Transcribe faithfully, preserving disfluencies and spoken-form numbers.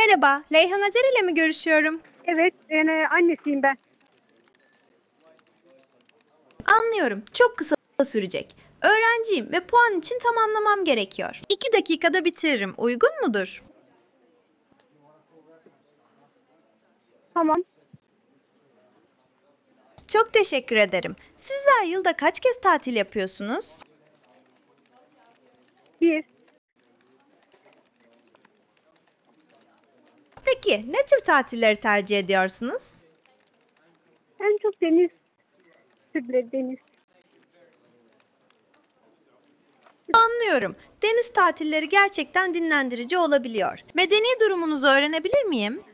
Merhaba, Leyhan Acar ile mi görüşüyorum? Evet, yani annesiyim ben. Anlıyorum, çok kısa sürecek. Öğrenciyim ve puan için tamamlamam gerekiyor. İki dakikada bitiririm, uygun mudur? Tamam. Çok teşekkür ederim. Sizler yılda kaç kez tatil yapıyorsunuz? Bir, Peki, ne tür tatilleri tercih ediyorsunuz? en çok deniz türleri, deniz. Anlıyorum. Deniz tatilleri gerçekten dinlendirici olabiliyor. Medeni durumunuzu öğrenebilir miyim?